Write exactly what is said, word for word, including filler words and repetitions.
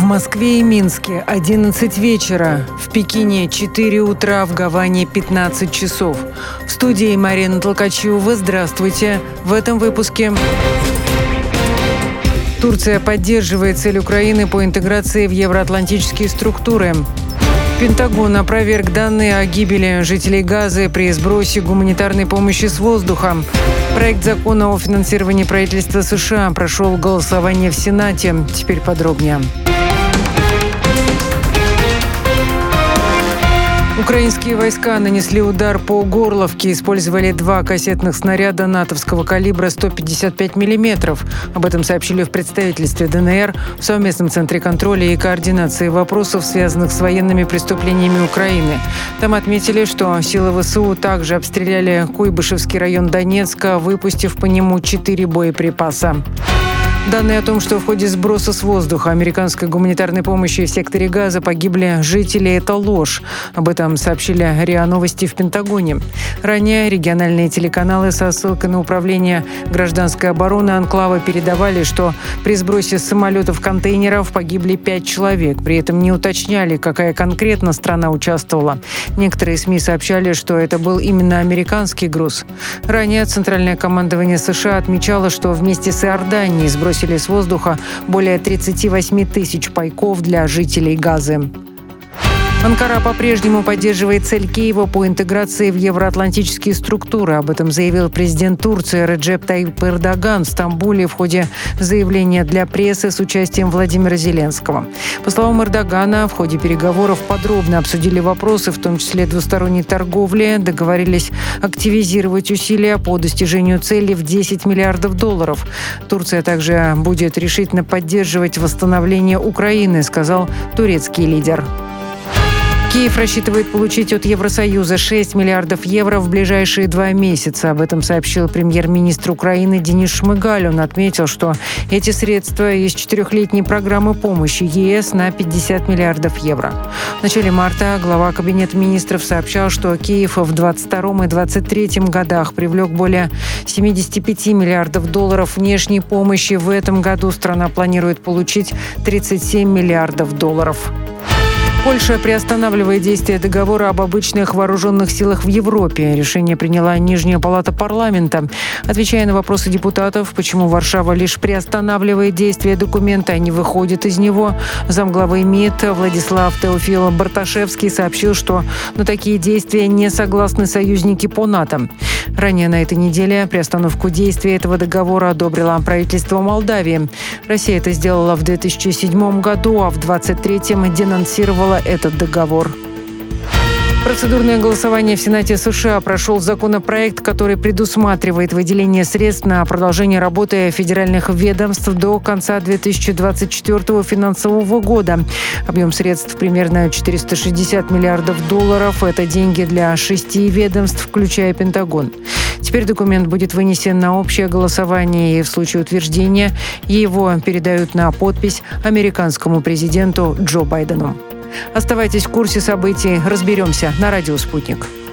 Москве и Минске одиннадцать вечера, в Пекине четыре утра, в Гаване пятнадцать часов. В студии Марина Толкачева. Здравствуйте. В этом выпуске... Турция поддерживает цель Украины по интеграции в евроатлантические структуры. Пентагон опроверг данные о гибели жителей Газы при сбросе гуманитарной помощи с воздуха. Проект закона о финансировании правительства США прошел голосование в Сенате. Теперь подробнее. Украинские войска нанесли удар по Горловке, использовали два кассетных снаряда натовского калибра сто пятьдесят пять миллиметров. Об этом сообщили в представительстве ДНР в совместном центре контроля и координации вопросов, связанных с военными преступлениями Украины. Там отметили, что силы ВСУ также обстреляли Куйбышевский район Донецка, выпустив по нему четыре боеприпаса. Данные о том, что в ходе сброса с воздуха американской гуманитарной помощи в секторе Газа погибли жители, это ложь. Об этом сообщили РИА Новости в Пентагоне. Ранее региональные телеканалы со ссылкой на управление гражданской обороны анклава передавали, что при сбросе с самолетов-контейнеров погибли пять человек. При этом не уточняли, какая конкретно страна участвовала. Некоторые СМИ сообщали, что это был именно американский груз. Ранее Центральное командование США отмечало, что вместе с Иорданией сбросили с воздуха более тридцать восемь тысяч пайков для жителей Газы. Анкара по-прежнему поддерживает цель Киева по интеграции в евроатлантические структуры. Об этом заявил президент Турции Реджеп Тайип Эрдоган в Стамбуле в ходе заявления для прессы с участием Владимира Зеленского. По словам Эрдогана, в ходе переговоров подробно обсудили вопросы, в том числе двусторонней торговли, договорились активизировать усилия по достижению цели в десять миллиардов долларов. Турция также будет решительно поддерживать восстановление Украины, сказал турецкий лидер. Киев рассчитывает получить от Евросоюза шесть миллиардов евро в ближайшие два месяца. Об этом сообщил премьер-министр Украины Денис Шмыгаль. Он отметил, что эти средства из четырехлетней программы помощи ЕС на пятьдесят миллиардов евро. В начале марта глава Кабинета министров сообщал, что Киев в двадцать втором и двадцать третьем годах привлек более семьдесят пять миллиардов долларов внешней помощи. В этом году страна планирует получить тридцать семь миллиардов долларов. Польша приостанавливает действие договора об обычных вооруженных силах в Европе. Решение приняла Нижняя палата парламента. Отвечая на вопросы депутатов, почему Варшава лишь приостанавливает действие документа, а не выходит из него, замглавы МИД Владислав Теофил Барташевский сообщил, что на такие действия не согласны союзники по НАТО. Ранее на этой неделе приостановку действия этого договора одобрило правительство Молдавии. Россия это сделала в две тысячи седьмом году, а в двадцать третьем денонсировала этот договор. Процедурное голосование в Сенате США прошел законопроект, который предусматривает выделение средств на продолжение работы федеральных ведомств до конца две тысячи двадцать четвёртого финансового года. Объем средств примерно четыреста шестьдесят миллиардов долларов. Это деньги для шести ведомств, включая Пентагон. Теперь документ будет вынесен на общее голосование, и в случае утверждения его передают на подпись американскому президенту Джо Байдену. Оставайтесь в курсе событий. Разберемся на радио «Спутник».